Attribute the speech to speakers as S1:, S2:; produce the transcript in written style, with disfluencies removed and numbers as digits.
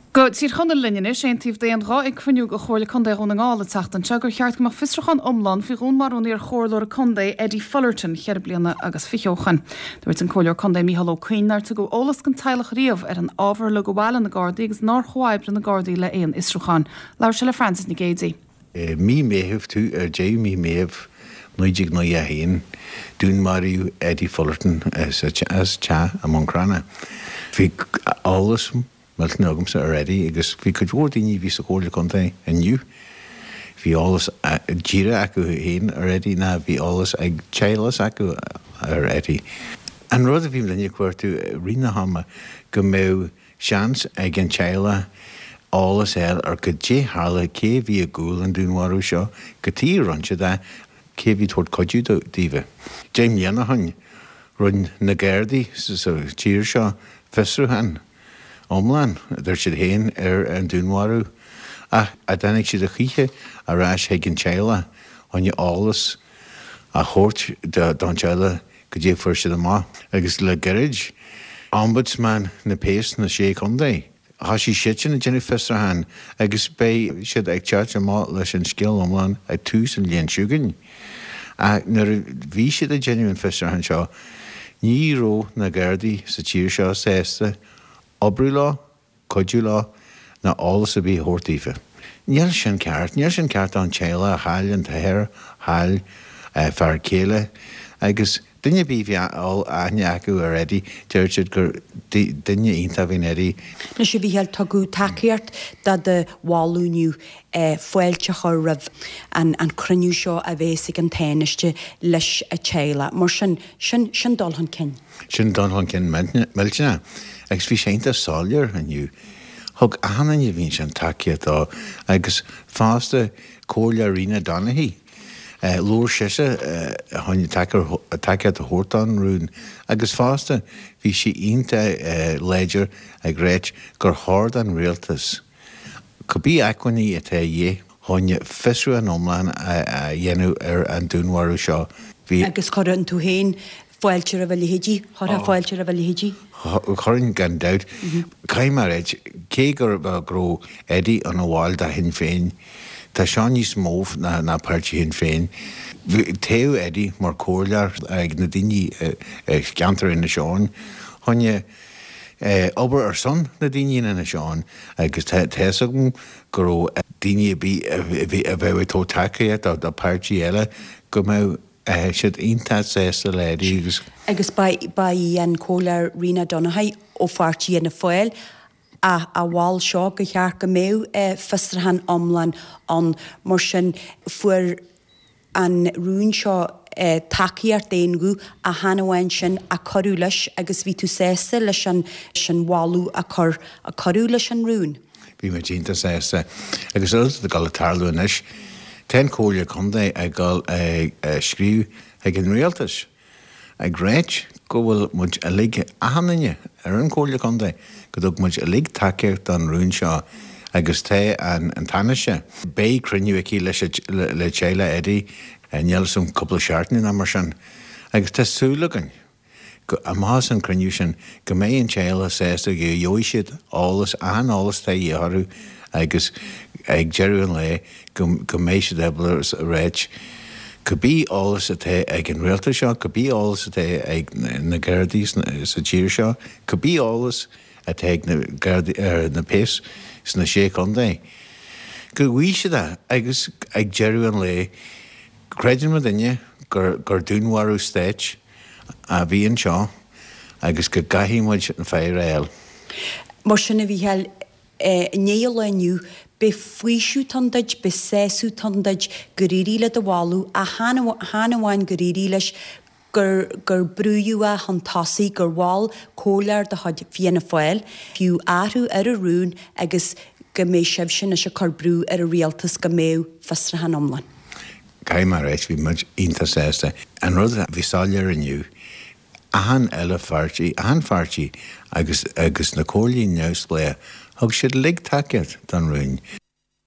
S1: Go tír chuna linne sé tíh déon rá ag cruú go chóirla condé ón ngála teachtan se gur cheart goach fistrachan omlan fi rún marún ar chóirlór condé Eddie Fullerton cheir blianana agus fiochan. Dúirt an choir condé Míhalló Queenar tu go ólas gan teilech riamh ar an ábhar le go bhile na Gardaí agus ná choáibre na Gardaí le éon Isrúchan. Lair se le Francis na Gédí.
S2: Mí méheh tú ar dé mí méh nuidig nó héin dún mariú Eddie Fullerton as te am Crana. Bhí álas melt nugams already, agus bhí go dúirdaoine bhí sa chóirla condé aniu. Bhí álas díra acu héin already na bhí álas ag teilas acu already. An rud a bhí linne cuairtú rina hama go mé seans ag an teila álas ar go dé hála cé bhí a gúil an dúnharú seo go tí ranse de cé bhí tuair codú díomh. James Lianahan run na Gardaí sa tíir seo fesrúhan omlan, der siad héin ar an dúnharú a danig siad a chiche a ráis heag an teila an álas a chóirt don teila go dé fuair siad amá. Agus le garid ombudsman na Péis na sé condé. Tá sí sitin na déanú fesrahan agus bé siad ag teart amá leis an scéal omlan ag tús an líon siúgan. A nar bhí siad a déanú an fesrahan seo, ní ró na Gardaí sa tíir seo sésta obrú lá, codú lá na álas a bhí thórtaífa. Níl sin ceart an teile a háil an tair, háil fear céile, agus dunne bí bhí áil aithne acu already, teirtead gur dunne ionta bhín éirí.
S3: Na sé bhí heal taú takeíart da de bháúniu foiilte chu rah an cruniú seo a bhés an tainiste leis a teile. Mar sin dulhan cin.
S2: Sin dulhan cin milltena. Agus bhí sénta sáir aniu. Thug ahanana bhín sin takeíatá agus fásta cóla Rina Donaghy. Lúr siise tháinig take a thórtán rún, agus fásta bhí si ionta léidir ag réit gur háard an rialtas. Cobí ecuaní a dhé tháinig fisrú an omlan a dhéanú ar an dúnharú seo.
S3: Agus chuann tú héin foiilte a bhfuil hidí, foiilte a bhfuil hidí?
S2: Chorann gan dad. Caim mar éid, cé gur gró Eddie an bháil da hin féin, tá seán níos móv na páirtí hin féin. Téú Eddie mar cóirlear ag na daoine ceantar ina seán, tháinig obair ar son na daoine ina seán, agus téasagam gur daoine a bheith tó takeíart a páirtí eile go mé siad ionta sésta léirí.
S3: Agus ba an cólar Rina Donaghy ó fartí na foiil a bháil seo go chear go méh fistrahan omlan an mar sin fuair an rún seo takeíart déongu a hanahhain sin a choú leis agus bhí tú sésta leis sin bháú a choú leis an rún.
S2: Bhí me dínta sésta. Agus de gal tarlú inis, ten cóla condé ag gal scríú ag an rialtas. Ag réit go bhfuil muid a lig ahanana ar an cóla condé, go dúg muid a lig takeíart an rún seo agus té an taneise. Bé cruniú aici le teile Eddie níl sum coppla seaartní na mar sin. Agus tá súlagan go amás an cruniú sin go mé an teile sésta go dheoisiad álas álas tá dhéharú agus ag jeú an le go mééis eblar a réit. Go bí álas a té ag an rialta seo, go bí álas a té ag na Gardaí sa tíir seo, go bí álas a té ag na Péis na sé condé. Go bhí se agus ag jeú an le creidir mar duine gur dúnharú stéit a bhí an seo agus go gaithímuid an féir éil.
S3: Mar sinna bhí heal néal leniu be fuisiú tandaid, be séú tandaid goríí le a bháú a hanahhain goríí leis gur brúú a an tasaí gur bháil cólar de chuid fianna foiil, fiú áthú ar a rún agus go mé sibh sin a se chu brú ar a rialtas go méh fistrahan omlan.
S2: Caim mar éis bhí muid ionta sésta. An rud a bhí sáilear aniu, ahan eile fartí, agus na cólaí neus léa, thug siad lig takeíart don rún.